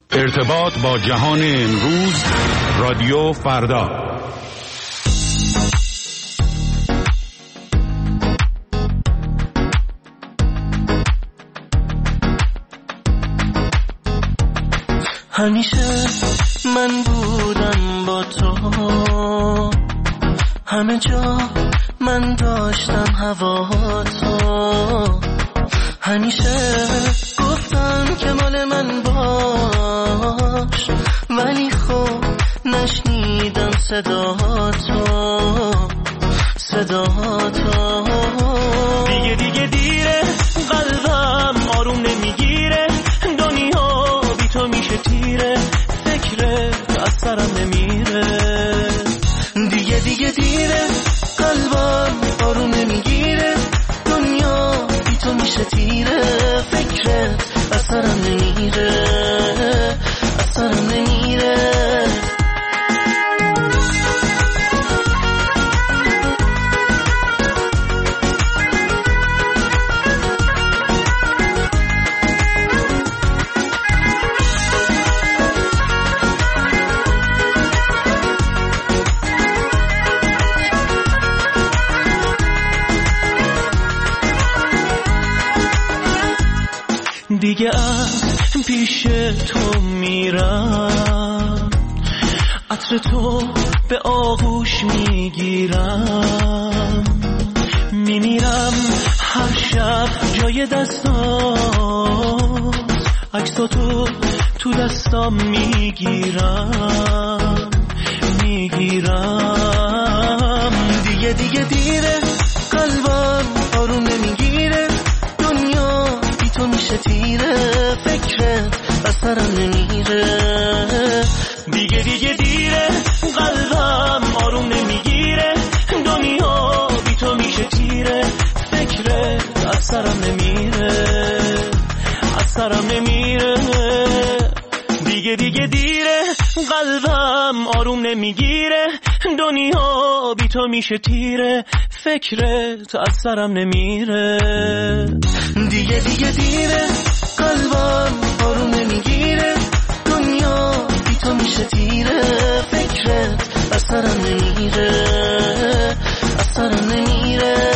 ارتباط با جهان امروز، رادیو فردا. همیشه من بودم با تو، همه جا من داشتم هوا تو، همیشه گفتم که مال من باش، ولی خب نشنیدم صدا تو دیگه دیره، قلبم آروم نمیگیره، دنیا بی تو میشه تیره، فکرت از سرم نمیره، دیگه دیره، قلبم آروم نمیگیره، دنیا بی تو میشه تیره، فکرت از سرم نمیره، از سرم نمیره. دیگه از پیش تو میرم، عطر تو به آغوش میگیرم، میمیرم هر شب جای دستات، عکساتو تو دستام میگیرم، دیگه دیره، قلبم آروم نمیگیره، دنیا بی تو میشه تیره، فکرت از سرم نمیره، دیگه دیره، قلبم آروم نمیگیره، دنیا بی تو میشه تیره، فکرت از سرم نمیره، از سرم نمیره، دیگه دیره، قلبم آروم نمیگیره، دنیا بی تو میشه تیره، فکرت از سرم نمیره، دیگه دیره، قلبم آروم نمیگیره، دنیا بی تو میشه تیره، فکرت از سرم نمیره، از سرم نمیره.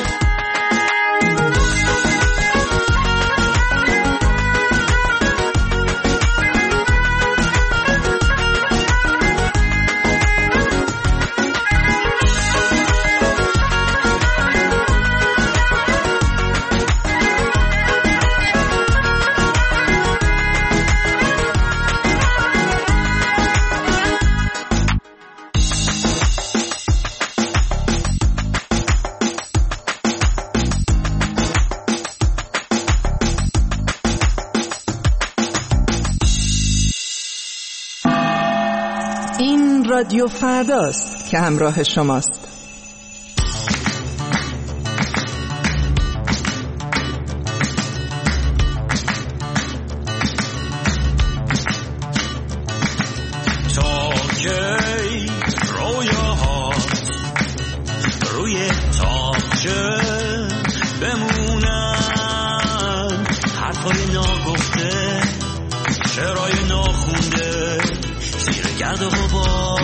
رادیو فرداست که همراه شماست. تا کی رویاهات روی تاقچه بمونن، حرفای ناگفته، شعرهای ناخونده، زیر گرد و غبار،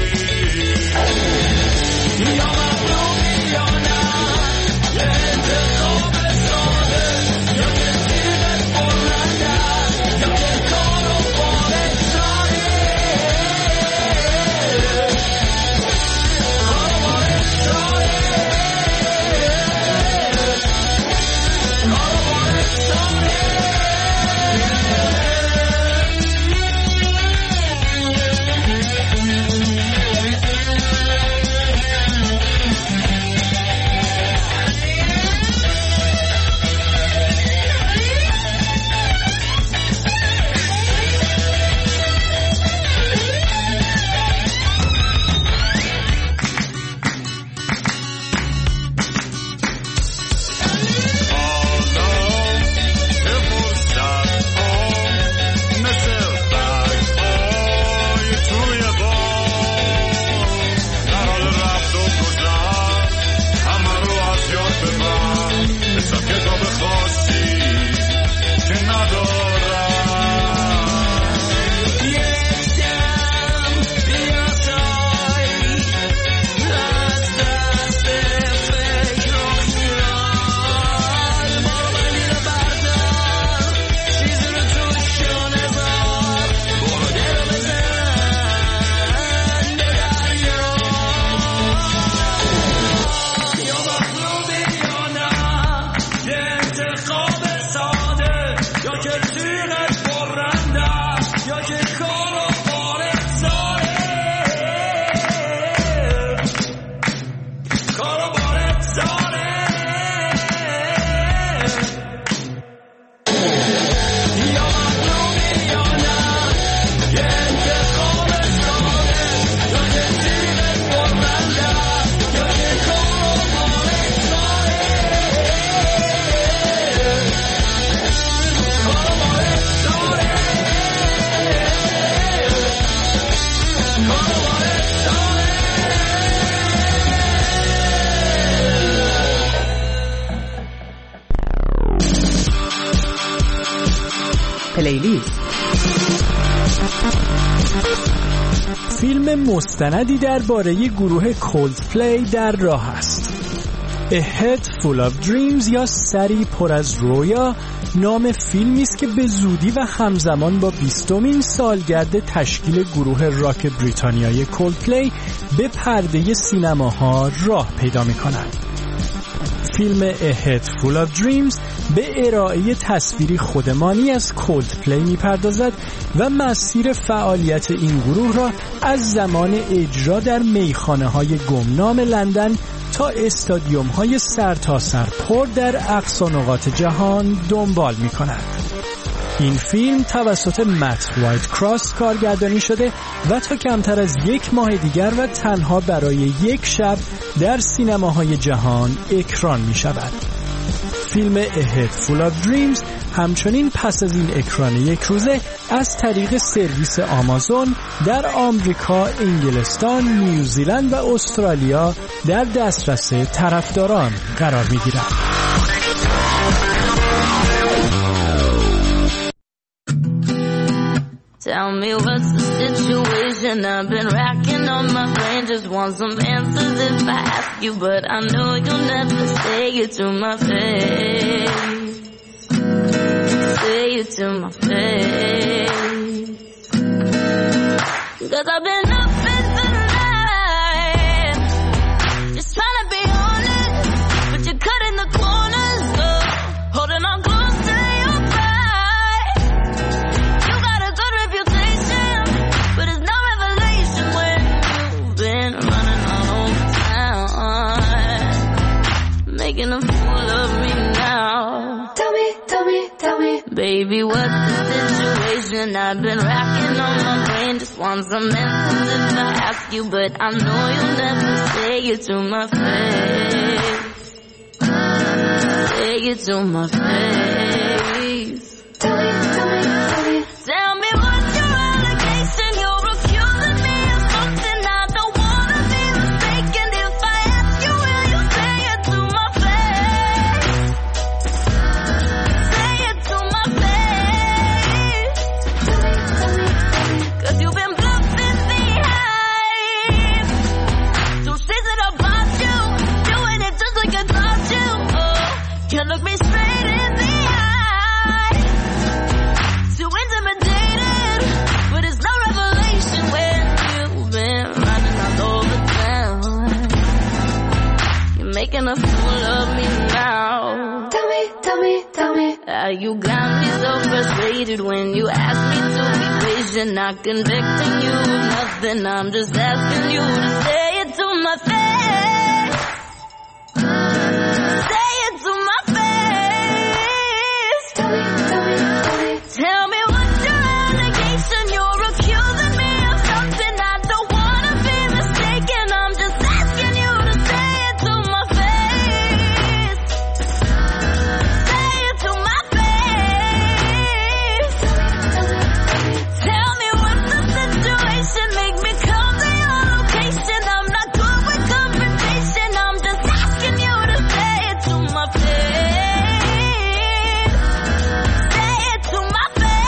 یا مظلومی یا نه، پلیلیست. فیلم مستندی درباره گروه کولدپلی در راه است. A Head Full of Dreams یا سری پر از رویا نام فیلمی است که به زودی و همزمان با 20مین سالگرد تشکیل گروه راک بریتانیای کولدپلی به پرده سینماها راه پیدا می‌کند. فیلم A Head Full of Dreams به ارائه تصویری خودمانی از کولدپلی می‌پردازد و مسیر فعالیت این گروه را از زمان اجرا در میخانه‌های گمنام لندن تا استادیوم‌های سرتاسر پر در اقصا نقاط جهان دنبال می‌کند. این فیلم توسط مت وایت کراس کارگردانی شده و تا کمتر از 1 ماه دیگر و تنها برای 1 شب در سینماهای جهان اکران می‌شود. فیلم A Head Full of Dreams همچنین پس از این اکران 1 روزه از طریق سرویس آمازون در آمریکا، انگلستان، نیوزیلند و استرالیا در دسترس طرفداران قرار می‌گیرد. Tell me what's the situation. I've been racking on my brain, just want some answers if I ask you, but I know you'll never say it to my face. Say it to my face. 'Cause I've been up in the night, just trying to be honest, but you're cutting the corners, holding on close to your pride. You got a good reputation, but it's no revelation when you've been running all over town, making a fool of me now. Tell me, baby, what's the situation? I've been racking on my brain, just want some answers if I ask you, but I know you'll never say it to my face. Say it to my face. Tell me what's your allegation? You're accusing me of something I don't wanna be mistaken. If I ask you, will you say it to my face? Say it to my face. 'Cause you've been bluffing the hype. So says it about you, doing it just like I taught you. Can't look me straight in the eye. Too intimidated, but it's no revelation when you've been running all over town. You're making a fool of me now. Tell me, you got me so frustrated when you ask me to be patient. Not convicting you of nothing, I'm just asking you to say it to my face. Say it to my face. Tell me what's your allegation? You're accusing me of something I don't wanna be mistaken. I'm just asking you to say it to my face. Say it to my face. Tell me what's the situation? Make me come to your location. I'm not good with confrontation. I'm just asking you to say it to my face. Say it to my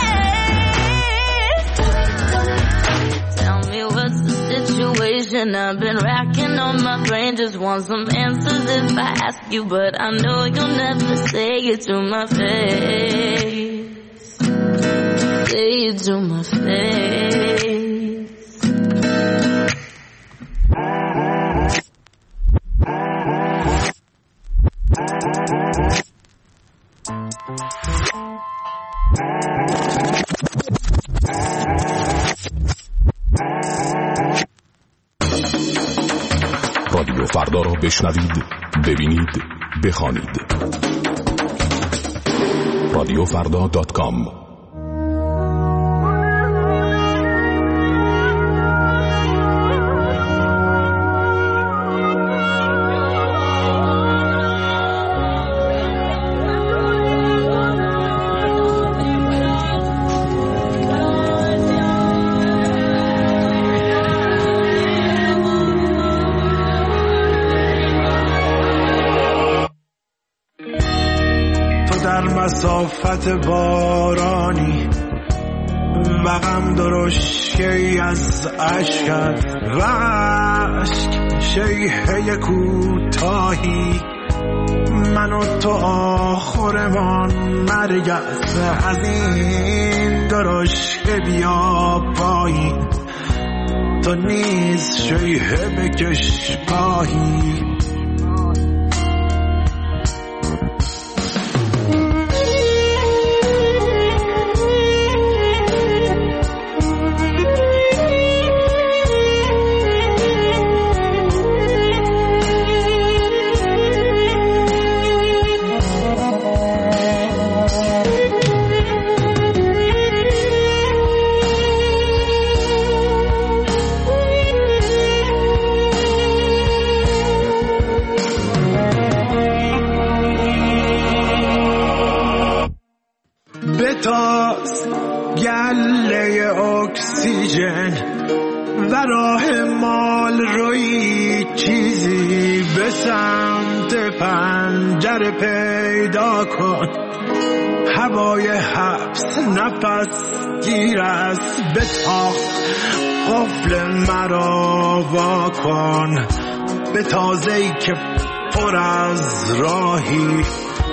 face. Tell me what's the situation. I've been racking on my brain, just want some answers if I ask you, but I know you'll never say it to my face. Say it to my face. رادیو فردا را بشنوید، ببینید، بخوانید. radiofrda.com مسافت بارانی و غم درشکی از عشقت و عشق شیهه کوتاهی من و تو آخرمان مرگ است از این درشک بیا پایی تو نیز شیهه بکش پایی بتاز گله اکسیژن و راه مال روی چیزی به سمت پنجره پیدا کن هوای حبس نفس گیر است بتاخ قفل مرا وا کن به تازه‌ای که پر از راهی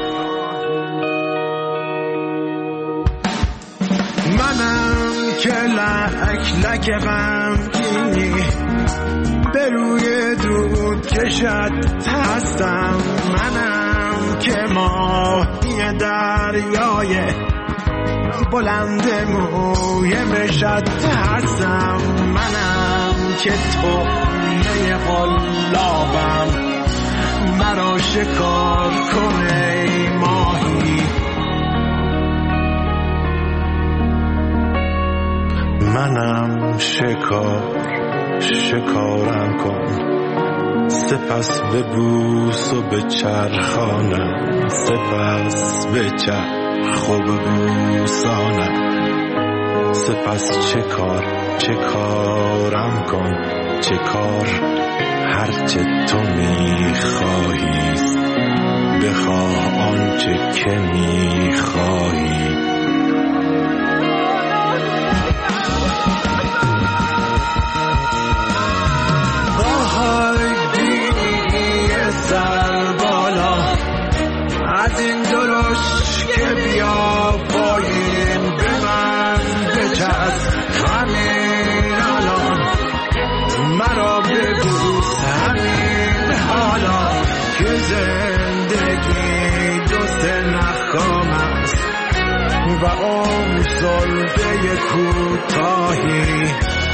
منم که لک غمگینی به روی دود کشد هستم منم که ماهی دریای بلند موی مشد هستم منم که طعمه قلابم مرا شکار کنه ماهی منم شکارم کن سپس ببوس و بچرخانم سپس بچرخ و ببوسانم سپس چه کارم کن چه کار هرچه تو میخواهیست بخواه آنچه که میخواهی سر بالا از این درش که بیا پایین به من بچسب همین الان مرا ببوس همین حالا که زندگی دوست نخام است و اون زلفه کوتاهی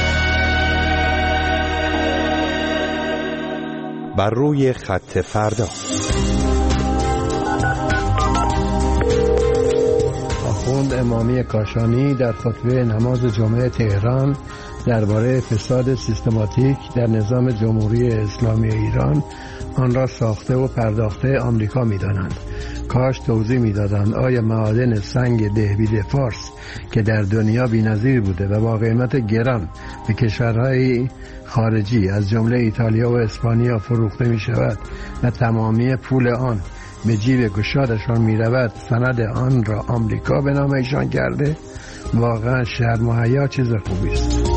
بر روی خط فردا. آخوند امامی کاشانی در خطبه نماز جمعه تهران درباره فساد سیستماتیک در نظام جمهوری اسلامی ایران آن را ساخته و پرداخته آمریکا می‌دانند. کاش توضیح می‌دادند آیا معادن سنگ دهبید فارس که در دنیا بی‌نظیر بوده و با قیمت گران به کشورهای خارجی از جمله ایتالیا و اسپانیا فروخته می‌شود و تمامی پول آن به جیب گشادشان می‌رود سند آن را آمریکا به نام ایشان کرده؟ واقعا شرم و حیا چیز خوبی است.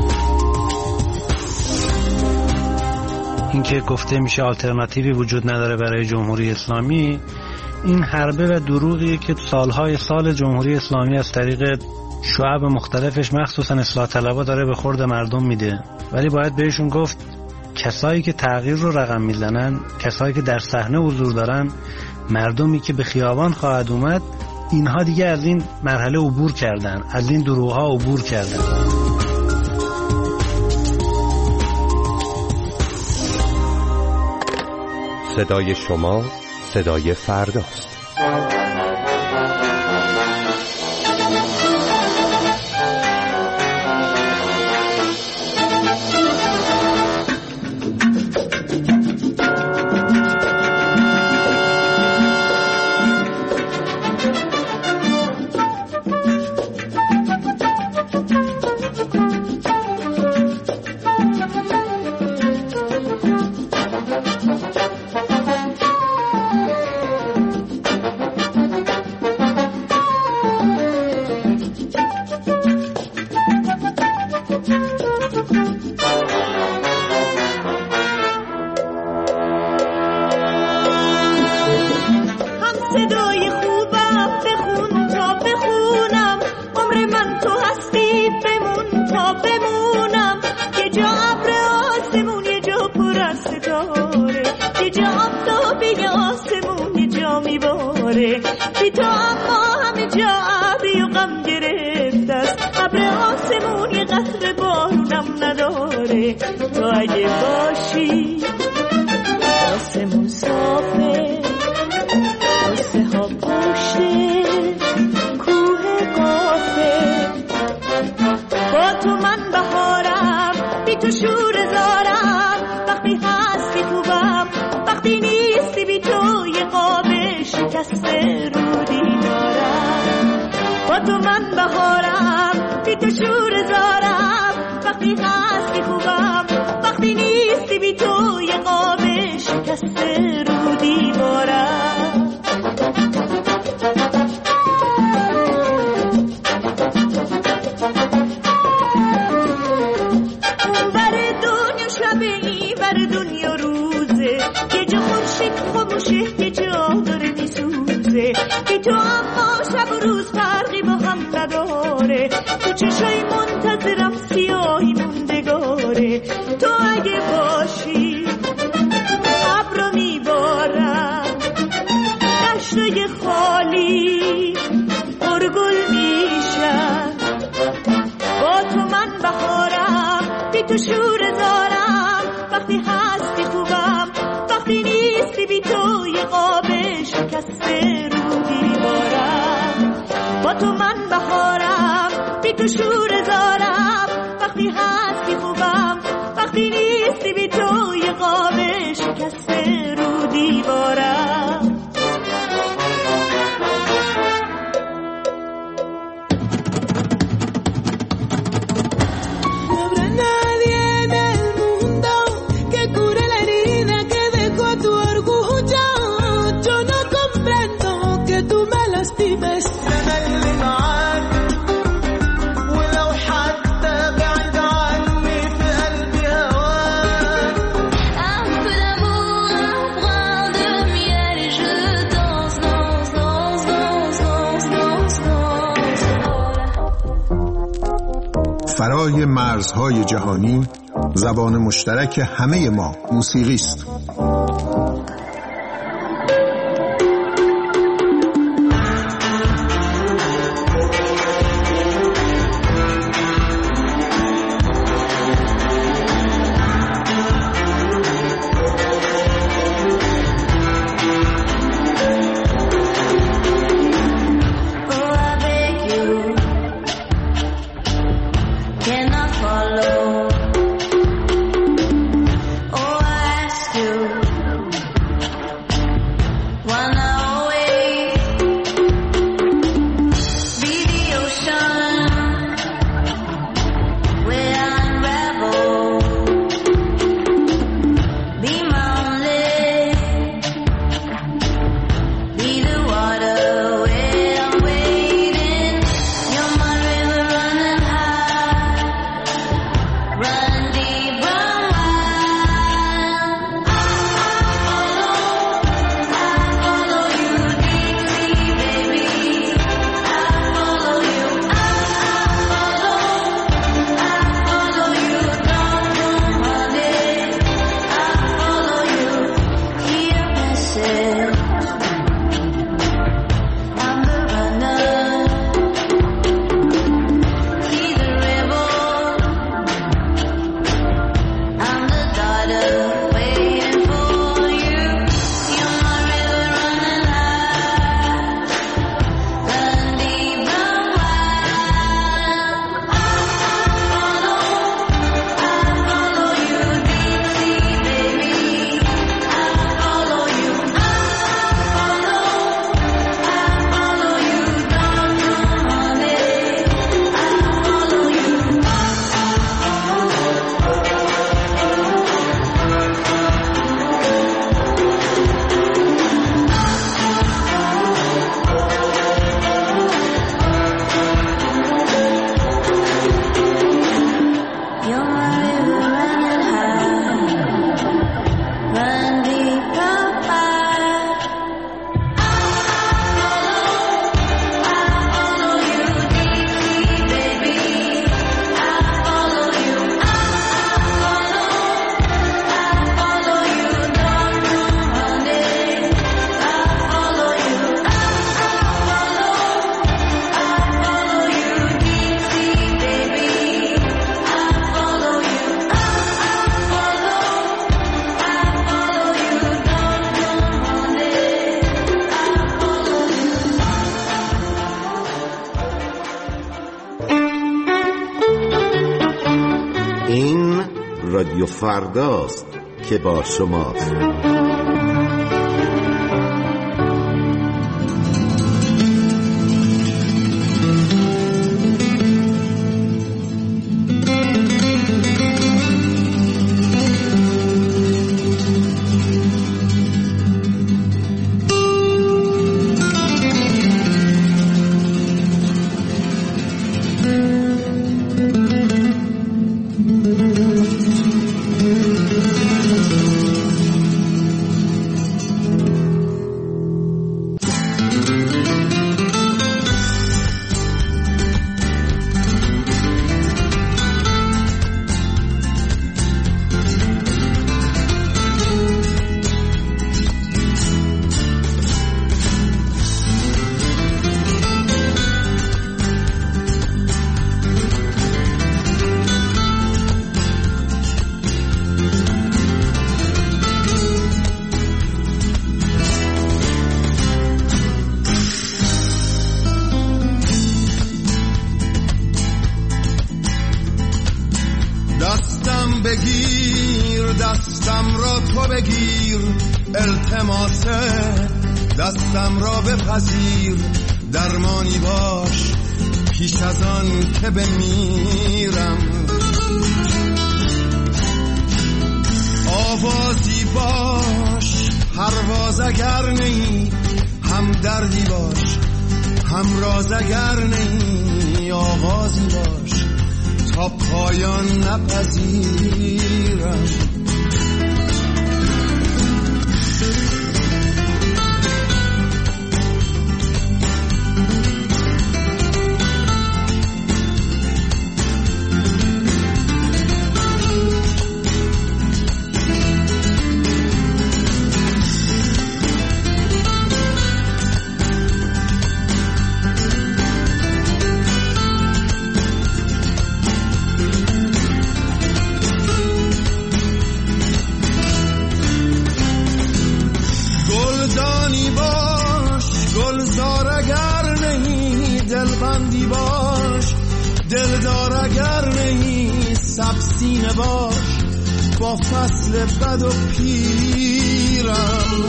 اینکه گفته میشه آلترناتیوی وجود نداره برای جمهوری اسلامی، این حربه و دروغیه که سالهای سال جمهوری اسلامی از طریق شعب مختلفش مخصوصا اصلاح طلبها داره به خورد مردم میده. ولی باید بهشون گفت کسایی که تغییر رو رقم میزنن، کسایی که در صحنه حضور دارن، مردمی که به خیابان خواهد اومد، اینها دیگه از این مرحله عبور کردن، از این دروغ‌ها عبور کردن. صدای شما صدای فرداست. نداره، یه جا آفتاب یه آسمون یه جا میباره، بی تو اما همه جا ابری و غم گرفته است، ابر آسمون یه قطره بارونم نداره. تو اگه باشی آسمون صافه، قصه ها پشته کوه قافه، با تو من بهارم، بی تو شور زارم، وقتی هستی خوبم، وقتی نیستی بی تو یه قاب شکسته رو دینارم. با تو من بهارم، بی تو شور زارم، وقتی هستی خوبم، وقتی نیستی بی تو یه قاب شکسته رو دیوارم. دنیا روزه یه جا خورشید خاموشه، یه جا داره میسوزه، بی تو اما شب و روز فرقی با هم نداره، تو چشای منتظرم سیاهی موندگاره. تو اگه باشی ابرو میبارم، دشتای خالی پرگل میشن، با تو من بهارم، بی تو شور زارم، وقتی هستی خوبم، وقتی نیستی بی تو یه قاب شکسته رو دیوارم. با تو من بهارم، بی تو شور زارم، وقتی هستی خوبم، وقتی نیستی بی تو یه قاب شکسته رو دیوارم. فرای مرزهای جهانی، زبان مشترک همه ما موسیقی است. Can I follow? Oh, I ask you. رادیو فرداست که با شماست. دستم را تو بگیر، التماسه دستم را بپذیر، درمانی باش پیش از آن که بمیرم. آوازی باش پرواز اگر نی، هم دردی باش هم راز اگر نی، آغازی باش تا پایان نپذیرم. دلبندی باش دلدار اگر نهی، سبسینه باش با فصل بد و پیرم.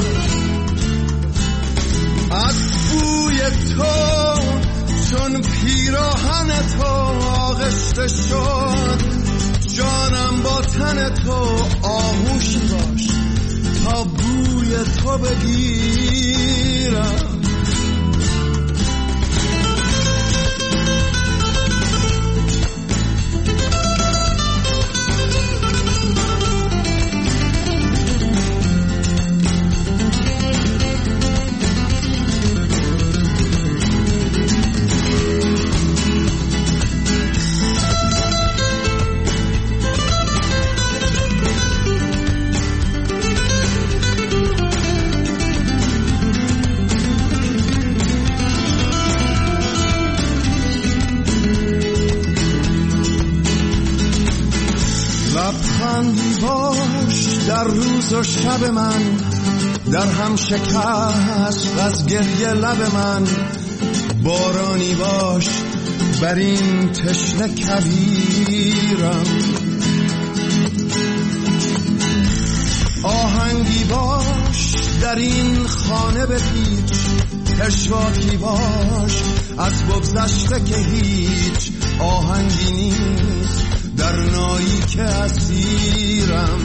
از بوی تو چون پیراهن تو آغشته شد، جانم با تن تو آغوشی باش تا بوی تو بگیرم. لبخندی باش در روز و شب من، در هم شکست از گریه لب من. بارانی باش بر این تشنه کویرم. آهنگی باش در این خانه بپیچ، پشواکی باش از بگذشته که هیچ آهنگی نیست در نایی که اسیرم.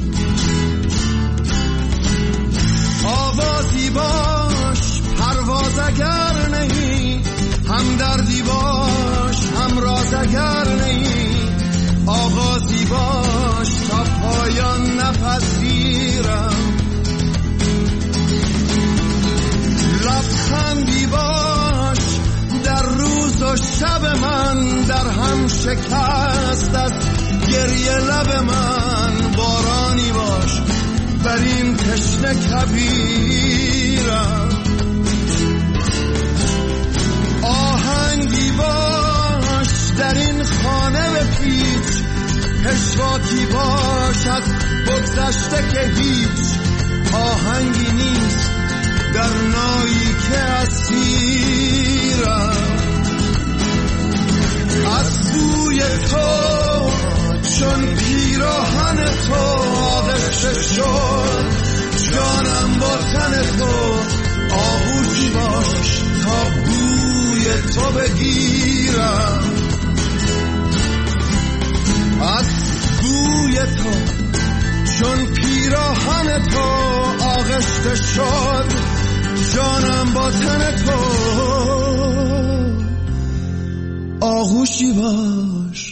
آوازی باش پرواز اگر نهی، هم دردی باش هم راز اگر نهی، آغازی باش تا پایان نپذیرم. لبخندی باش در روز و شب من، در هم شکست از گریه لب من. بارانی باش بر این تشنه کویرم. آهنگی باش در این خانه بپیچ، پشواکی باش از بگذشته که هیچ آهنگی نیست در نایی که اسیرم. از بوی تو چون پیراهن تو آغشته شد، جانم با تن تو آغوشی باش تا بوی تو بگیرم. از بوی تو چون پیراهن تو آغشته شد، جانم با تن تو آغوشی باش